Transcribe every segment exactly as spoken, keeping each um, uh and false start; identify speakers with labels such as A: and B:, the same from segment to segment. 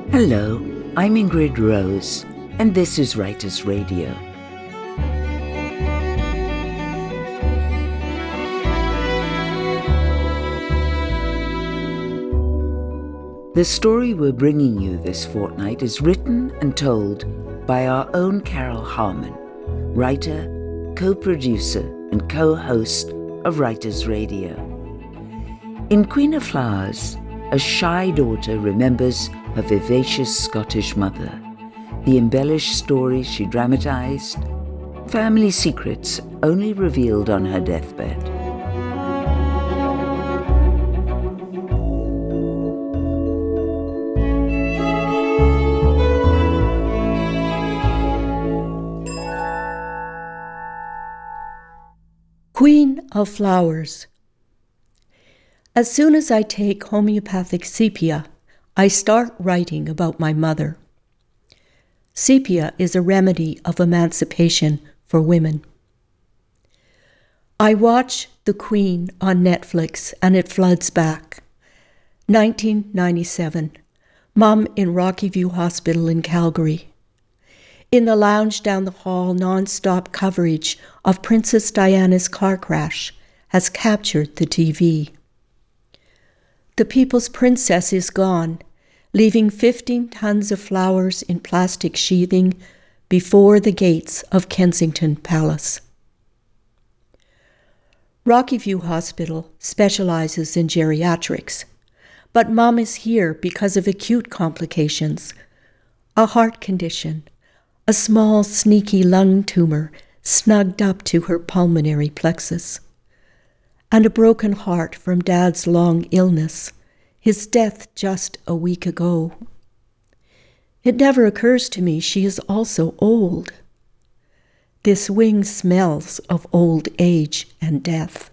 A: Hello, I'm Ingrid Rose, and this is Writers Radio. The story we're bringing you this fortnight is written and told by our own Carol Harmon, writer, co-producer, and co-host of Writers Radio. In Queen of Flowers, a shy daughter remembers her vivacious Scottish mother, the embellished stories she dramatized, family secrets only revealed on her deathbed.
B: Queen of Flowers. As soon as I take homeopathic sepia, I start writing about my mother. Sepia is a remedy of emancipation for women. I watch The Queen on Netflix and it floods back. nineteen ninety-seven, Mum in Rocky View Hospital in Calgary. In the lounge down the hall, non-stop coverage of Princess Diana's car crash has captured the T V. The People's Princess is gone, leaving fifteen tons of flowers in plastic sheathing before the gates of Kensington Palace. Rocky View Hospital specializes in geriatrics, but Mum is here because of acute complications, a heart condition, a small, sneaky lung tumor snugged up to her pulmonary plexus, and a broken heart from Dad's long illness, his death just a week ago. It never occurs to me she is also old. This wing smells of old age and death.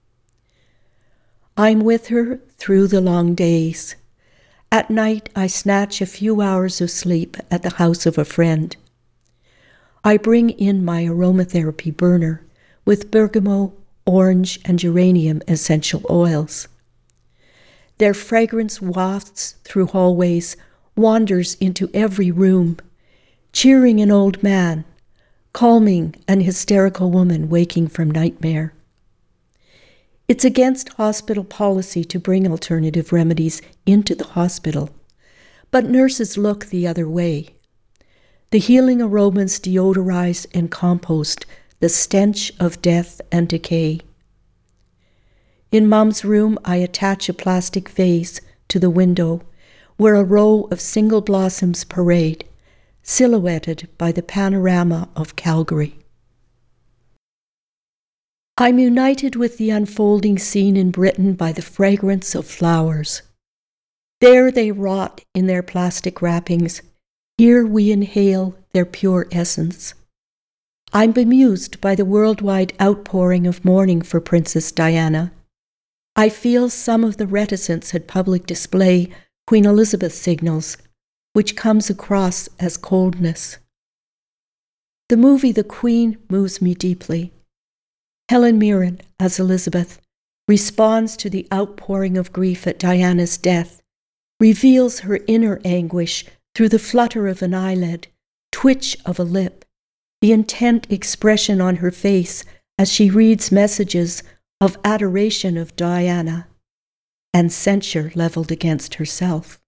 B: I'm with her through the long days. At night, I snatch a few hours of sleep at the house of a friend. I bring in my aromatherapy burner with bergamot, orange, and geranium essential oils. Their fragrance wafts through hallways, wanders into every room, cheering an old man, calming an hysterical woman waking from nightmare. It's against hospital policy to bring alternative remedies into the hospital, but nurses look the other way. The healing aromas deodorize and compost the stench of death and decay. In Mum's room, I attach a plastic vase to the window where a row of single blossoms parade, silhouetted by the panorama of Calgary. I'm united with the unfolding scene in Britain by the fragrance of flowers. There they rot in their plastic wrappings. Here we inhale their pure essence. I'm bemused by the worldwide outpouring of mourning for Princess Diana. I feel some of the reticence at public display Queen Elizabeth signals, which comes across as coldness. The movie The Queen moves me deeply. Helen Mirren, as Elizabeth, responds to the outpouring of grief at Diana's death, reveals her inner anguish through the flutter of an eyelid, twitch of a lip, the intent expression on her face as she reads messages of adoration of Diana and censure leveled against herself.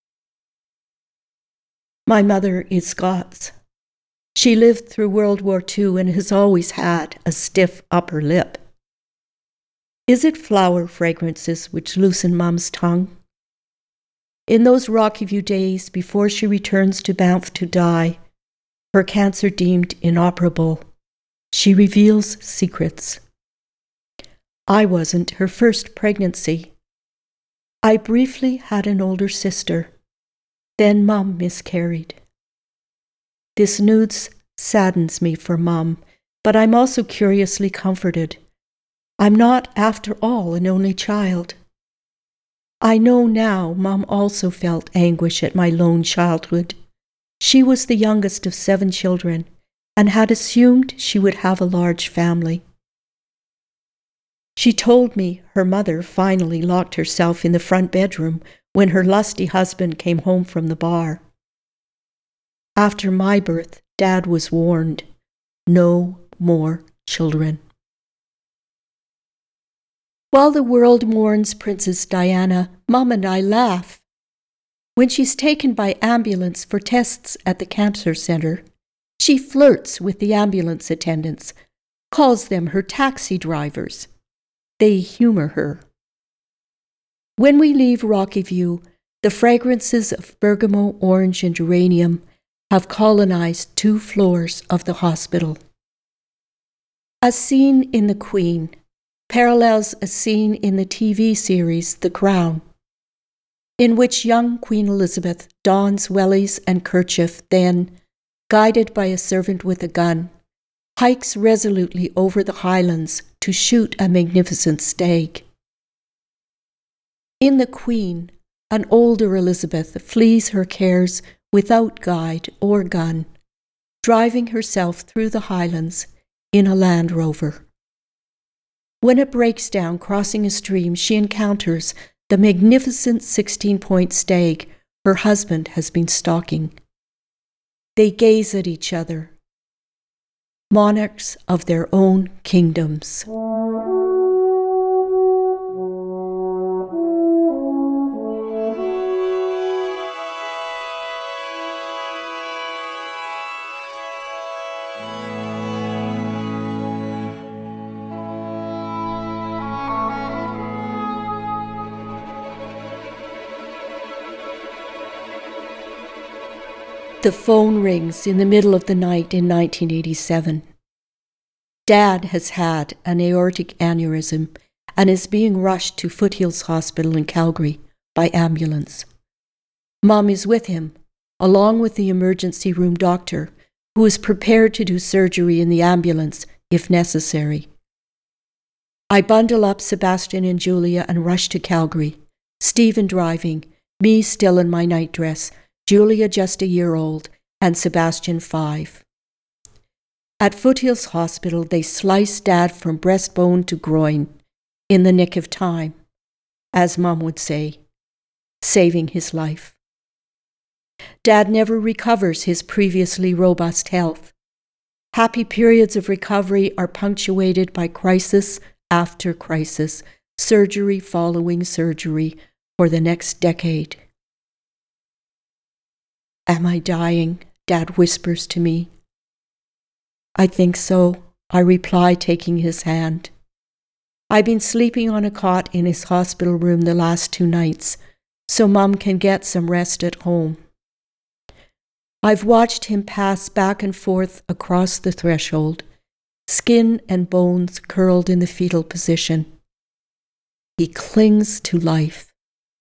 B: My mother is Scots. She lived through World War Two and has always had a stiff upper lip. Is it flower fragrances which loosen Mum's tongue? In those Rocky View days before she returns to Banff to die, her cancer deemed inoperable, she reveals secrets. I wasn't her first pregnancy. I briefly had an older sister. Then Mum miscarried. This news saddens me for Mum, but I'm also curiously comforted. I'm not, after all, an only child. I know now Mum also felt anguish at my lone childhood. She was the youngest of seven children and had assumed she would have a large family. She told me her mother finally locked herself in the front bedroom when her lusty husband came home from the bar. After my birth, Dad was warned, no more children. While the world mourns Princess Diana, Mom and I laugh. When she's taken by ambulance for tests at the cancer center, she flirts with the ambulance attendants, calls them her taxi drivers. They humor her. When we leave Rocky View, the fragrances of bergamot, orange, and geranium have colonized two floors of the hospital. A scene in The Queen parallels a scene in the T V series The Crown, in which young Queen Elizabeth dons wellies and kerchief, then, guided by a servant with a gun, hikes resolutely over the highlands to shoot a magnificent stag. In The Queen, an older Elizabeth flees her cares without guide or gun, driving herself through the highlands in a Land Rover. When it breaks down crossing a stream, she encounters the magnificent sixteen-point stag her husband has been stalking. They gaze at each other, monarchs of their own kingdoms. The phone rings in the middle of the night in nineteen eighty-seven. Dad has had an aortic aneurysm and is being rushed to Foothills Hospital in Calgary by ambulance. Mom is with him, along with the emergency room doctor, who is prepared to do surgery in the ambulance if necessary. I bundle up Sebastian and Julia and rush to Calgary, Stephen driving, me still in my nightdress, Julia just a year old, and Sebastian five. At Foothills Hospital, they slice Dad from breastbone to groin, in the nick of time, as Mom would say, saving his life. Dad never recovers his previously robust health. Happy periods of recovery are punctuated by crisis after crisis, surgery following surgery for the next decade. Am I dying? Dad whispers to me. I think so, I reply, taking his hand. I've been sleeping on a cot in his hospital room the last two nights, so Mom can get some rest at home. I've watched him pass back and forth across the threshold, skin and bones curled in the fetal position. He clings to life.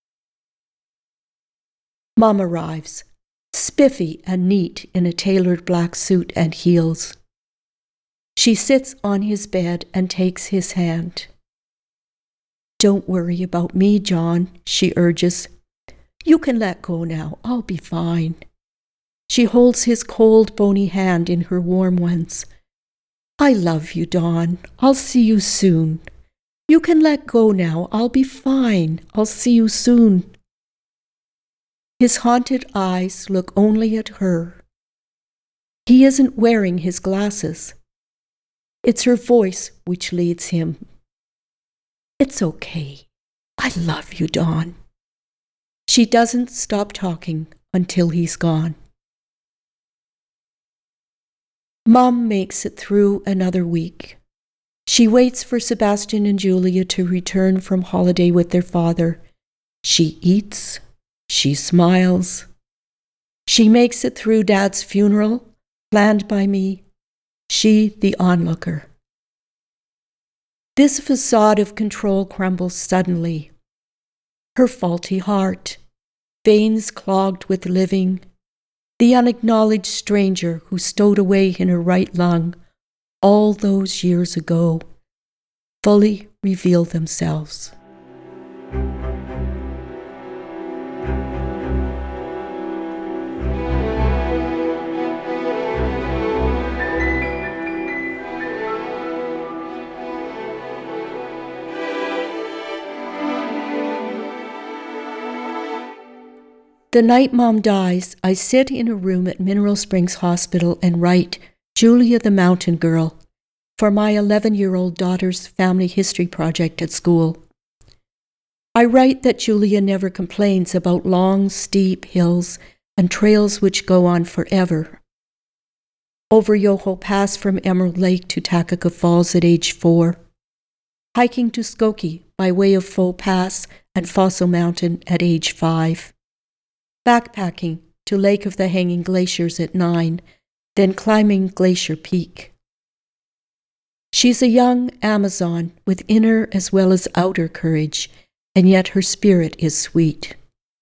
B: Mom arrives, spiffy and neat in a tailored black suit and heels. She sits on his bed and takes his hand. Don't worry about me, John, she urges. You can let go now. I'll be fine. She holds his cold, bony hand in her warm ones. I love you, Dawn. I'll see you soon. You can let go now. I'll be fine. I'll see you soon. His haunted eyes look only at her. He isn't wearing his glasses. It's her voice which leads him. It's okay. I love you, Dawn. She doesn't stop talking until he's gone. Mom makes it through another week. She waits for Sebastian and Julia to return from holiday with their father. She eats. She smiles. She makes it through Dad's funeral, planned by me. She, the onlooker. This facade of control crumbles suddenly. Her faulty heart, veins clogged with living, the unacknowledged stranger who stowed away in her right lung all those years ago, fully reveal themselves. The night Mom dies, I sit in a room at Mineral Springs Hospital and write Julia the Mountain Girl for my eleven-year-old daughter's family history project at school. I write that Julia never complains about long, steep hills and trails which go on forever. Over Yoho Pass from Emerald Lake to Takaka Falls at age four. Hiking to Skokie by way of Faux Pass and Fossil Mountain at age five. Backpacking to Lake of the Hanging Glaciers at nine, then climbing Glacier Peak. She's a young Amazon with inner as well as outer courage, and yet her spirit is sweet.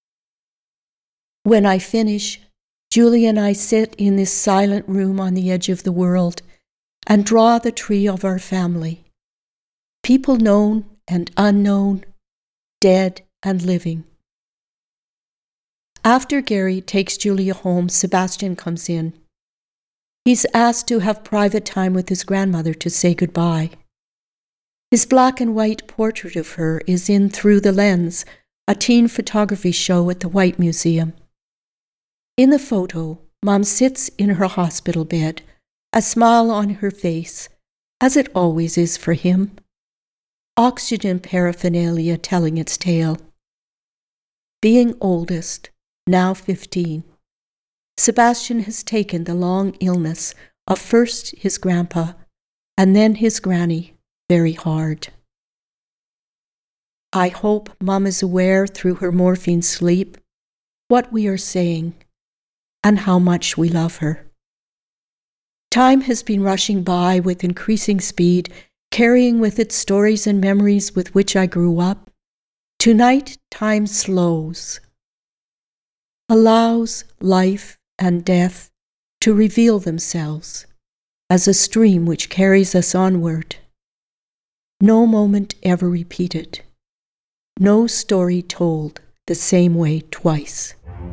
B: When I finish, Julie and I sit in this silent room on the edge of the world and draw the tree of our family. People known and unknown, dead and living. After Gary takes Julia home, Sebastian comes in. He's asked to have private time with his grandmother to say goodbye. His black and white portrait of her is in Through the Lens, a teen photography show at the White Museum. In the photo, Mom sits in her hospital bed, a smile on her face, as it always is for him. Oxygen paraphernalia telling its tale. Being oldest, now fifteen, Sebastian has taken the long illness of first his grandpa and then his granny very hard. I hope Mom is aware through her morphine sleep what we are saying and how much we love her. Time has been rushing by with increasing speed, carrying with it stories and memories with which I grew up. Tonight, time slows, allows life and death to reveal themselves as a stream which carries us onward. No moment ever repeated, no story told the same way twice.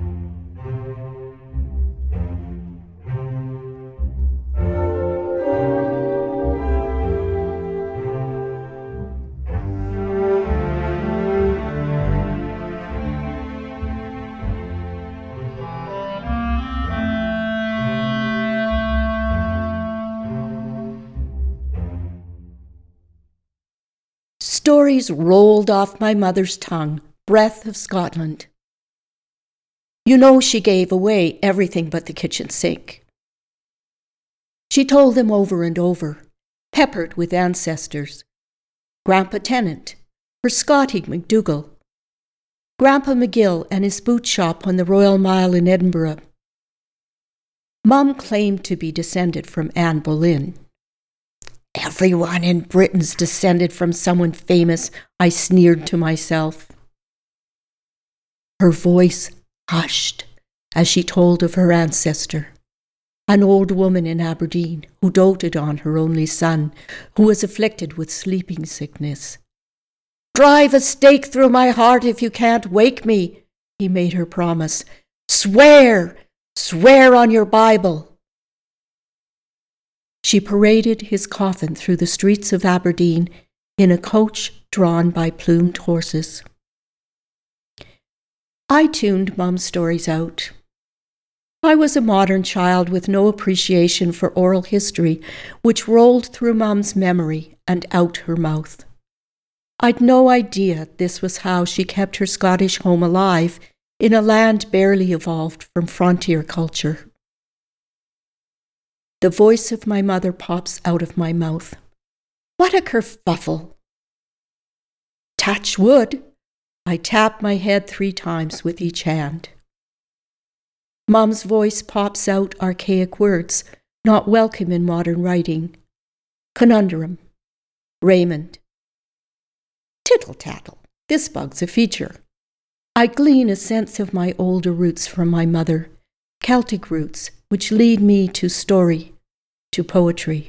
B: Stories rolled off my mother's tongue, breath of Scotland. You know she gave away everything but the kitchen sink. She told them over and over, peppered with ancestors. Grandpa Tennant, her Scotty McDougall, Grandpa McGill and his boot shop on the Royal Mile in Edinburgh. Mum claimed to be descended from Anne Boleyn. Everyone in Britain's descended from someone famous, I sneered to myself. Her voice hushed as she told of her ancestor, an old woman in Aberdeen who doted on her only son, who was afflicted with sleeping sickness. Drive a stake through my heart if you can't wake me, he made her promise. Swear, swear on your Bible. She paraded his coffin through the streets of Aberdeen in a coach drawn by plumed horses. I tuned Mum's stories out. I was a modern child with no appreciation for oral history, which rolled through Mum's memory and out her mouth. I'd no idea this was how she kept her Scottish home alive in a land barely evolved from frontier culture. The voice of my mother pops out of my mouth. What a kerfuffle! Touch wood! I tap my head three times with each hand. Mum's voice pops out archaic words, not welcome in modern writing. Conundrum. Raymond. Tittle-tattle. This bug's a feature. I glean a sense of my older roots from my mother, Celtic roots, which lead me to story, to poetry.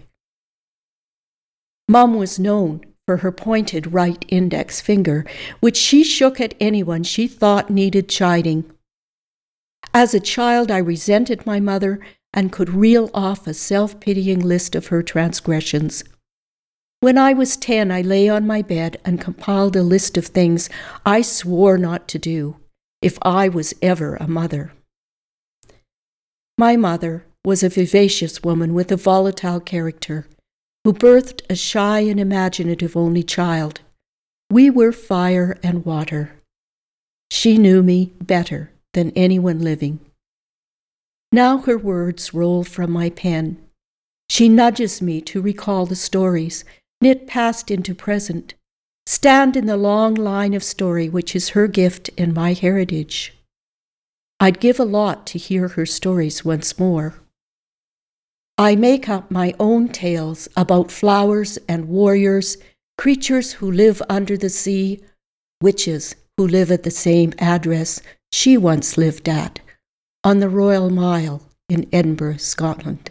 B: Mum was known for her pointed right index finger, which she shook at anyone she thought needed chiding. As a child, I resented my mother and could reel off a self-pitying list of her transgressions. When I was ten, I lay on my bed and compiled a list of things I swore not to do, if I was ever a mother. My mother was a vivacious woman with a volatile character, who birthed a shy and imaginative only child. We were fire and water. She knew me better than anyone living. Now her words roll from my pen. She nudges me to recall the stories, knit past into present, stand in the long line of story which is her gift and my heritage. I'd give a lot to hear her stories once more. I make up my own tales about flowers and warriors, creatures who live under the sea, witches who live at the same address she once lived at, on the Royal Mile in Edinburgh, Scotland.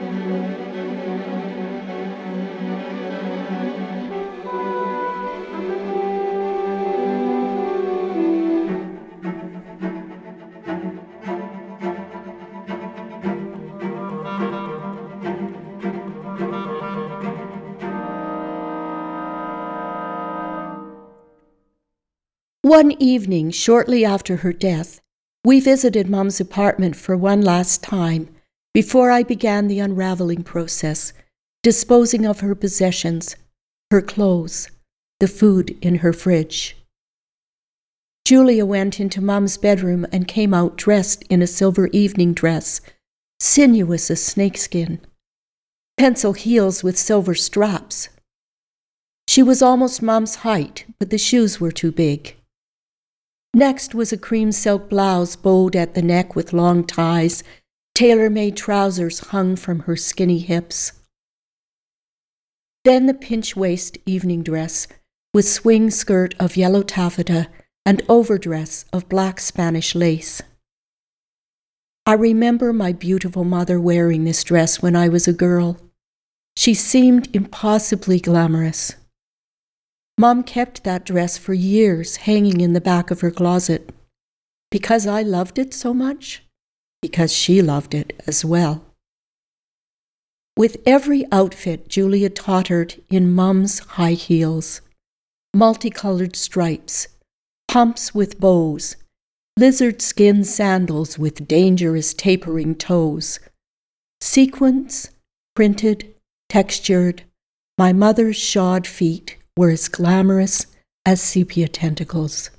B: One evening, shortly after her death, we visited Mum's apartment for one last time before I began the unraveling process, disposing of her possessions, her clothes, the food in her fridge. Julia went into Mum's bedroom and came out dressed in a silver evening dress, sinuous as snakeskin, pencil heels with silver straps. She was almost Mum's height, but the shoes were too big. Next was a cream silk blouse bowed at the neck with long ties, tailor-made trousers hung from her skinny hips. Then the pinch-waist evening dress with swing skirt of yellow taffeta and overdress of black Spanish lace. I remember my beautiful mother wearing this dress when I was a girl. She seemed impossibly glamorous. Mum kept that dress for years hanging in the back of her closet. Because I loved it so much? Because she loved it as well. With every outfit, Julia tottered in Mum's high heels, multicolored stripes, pumps with bows, lizard skin sandals with dangerous tapering toes, sequins, printed, textured, my mother's shod feet were as glamorous as sepia tentacles.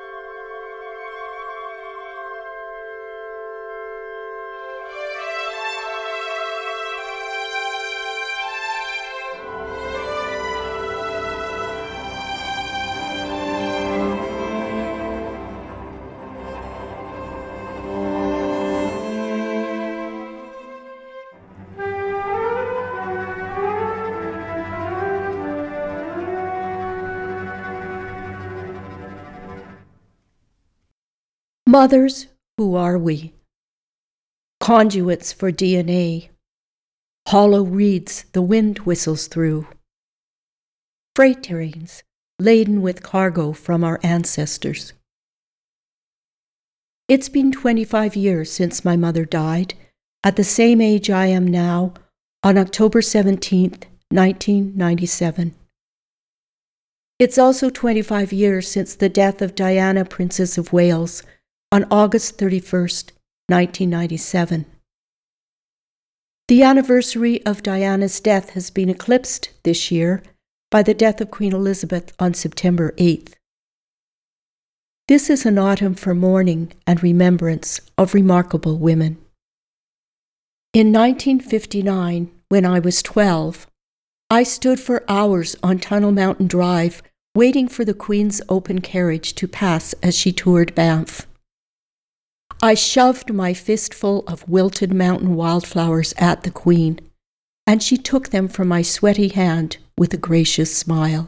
B: Mothers, who are we? Conduits for D N A, hollow reeds the wind whistles through, freight trains laden with cargo from our ancestors. It's been twenty-five years since my mother died, at the same age I am now, on October seventeenth, nineteen ninety-seven. It's also twenty-five years since the death of Diana, Princess of Wales, on August thirty-first, nineteen ninety-seven. The anniversary of Diana's death has been eclipsed this year by the death of Queen Elizabeth on September eighth. This is an autumn for mourning and remembrance of remarkable women. In nineteen fifty-nine, when I was twelve, I stood for hours on Tunnel Mountain Drive waiting for the Queen's open carriage to pass as she toured Banff. I shoved my fistful of wilted mountain wildflowers at the Queen, and she took them from my sweaty hand with a gracious smile.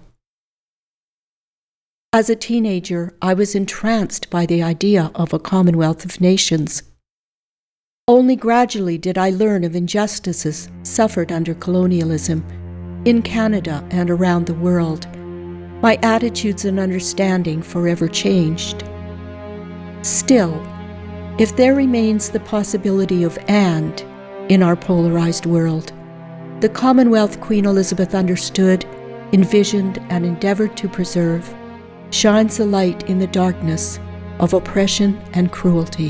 B: As a teenager, I was entranced by the idea of a Commonwealth of Nations. Only gradually did I learn of injustices suffered under colonialism in Canada and around the world. My attitudes and understanding forever changed. Still, if there remains the possibility of and in our polarized world, the Commonwealth Queen Elizabeth understood, envisioned, and endeavored to preserve shines a light in the darkness of oppression and cruelty.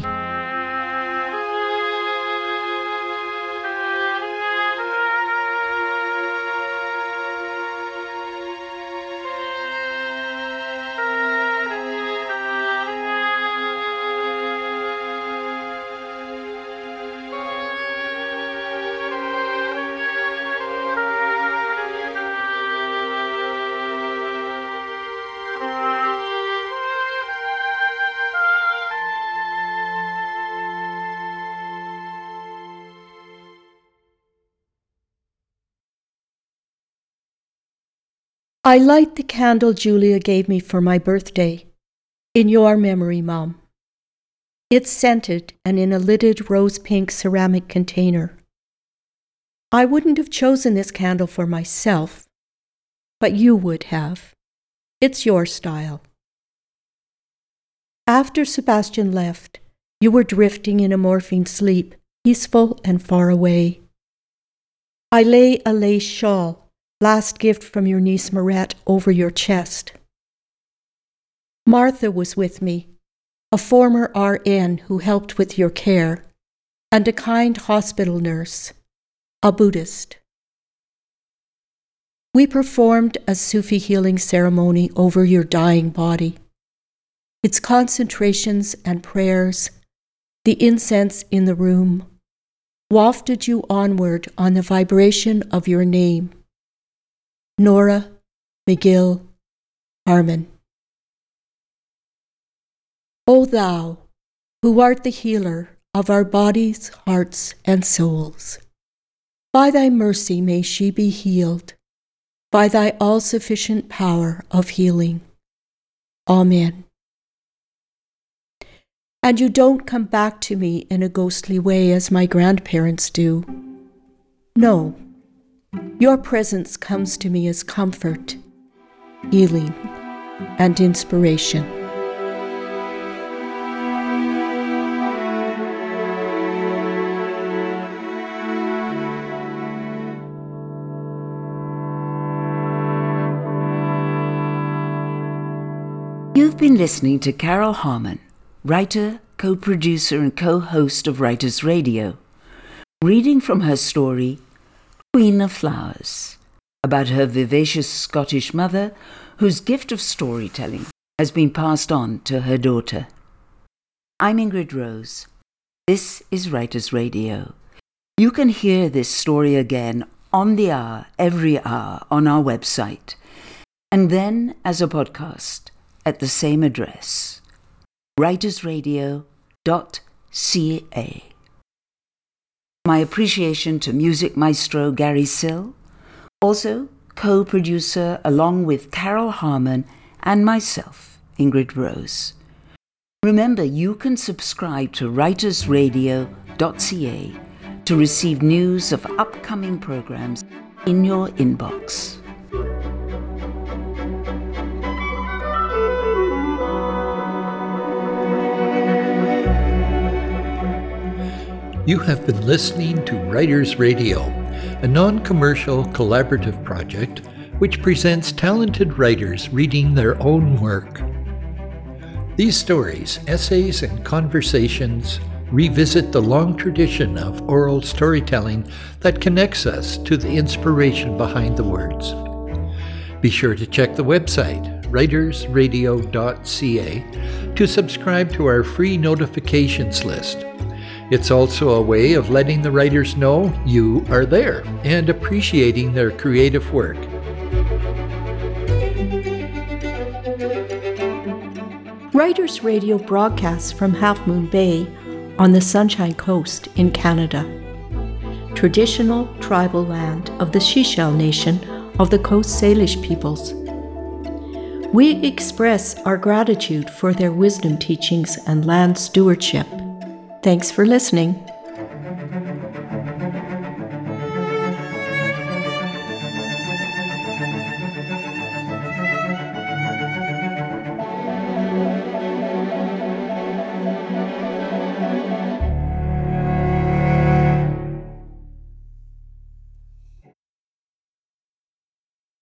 B: I light the candle Julia gave me for my birthday, in your memory, Mom. It's scented and in a lidded rose-pink ceramic container. I wouldn't have chosen this candle for myself, but you would have. It's your style. After Sebastian left, you were drifting in a morphine sleep, peaceful and far away. I lay a lace shawl, last gift from your niece Marette, over your chest. Martha was with me, a former R N who helped with your care, and a kind hospital nurse, a Buddhist. We performed a Sufi healing ceremony over your dying body. Its concentrations and prayers, the incense in the room, wafted you onward on the vibration of your name. Nora, McGill, Harmon. O thou, who art the healer of our bodies, hearts, and souls, by thy mercy may she be healed, by thy all-sufficient power of healing. Amen. And you don't come back to me in a ghostly way as my grandparents do. No. Your presence comes to me as comfort, healing, and inspiration.
A: You've been listening to Carol Harmon, writer, co-producer, and co-host of Writers Radio, reading from her story, Queen of Flowers, about her vivacious Scottish mother whose gift of storytelling has been passed on to her daughter. I'm Ingrid Rose. This is Writers Radio. You can hear this story again on the hour, every hour, on our website, and then as a podcast at the same address, writers radio dot c a. My appreciation to music maestro Gary Sill, also co-producer along with Carol Harmon and myself, Ingrid Rose. Remember, you can subscribe to writers radio dot c a to receive news of upcoming programs in your inbox.
C: You have been listening to Writers Radio, a non-commercial collaborative project which presents talented writers reading their own work. These stories, essays, and conversations revisit the long tradition of oral storytelling that connects us to the inspiration behind the words. Be sure to check the website, writers radio dot c a, to subscribe to our free notifications list. It's also a way of letting the writers know you are there and appreciating their creative work.
B: Writers Radio broadcasts from Half Moon Bay on the Sunshine Coast in Canada, traditional tribal land of the Sechelt Nation of the Coast Salish peoples. We express our gratitude for their wisdom teachings and land stewardship. Thanks for listening.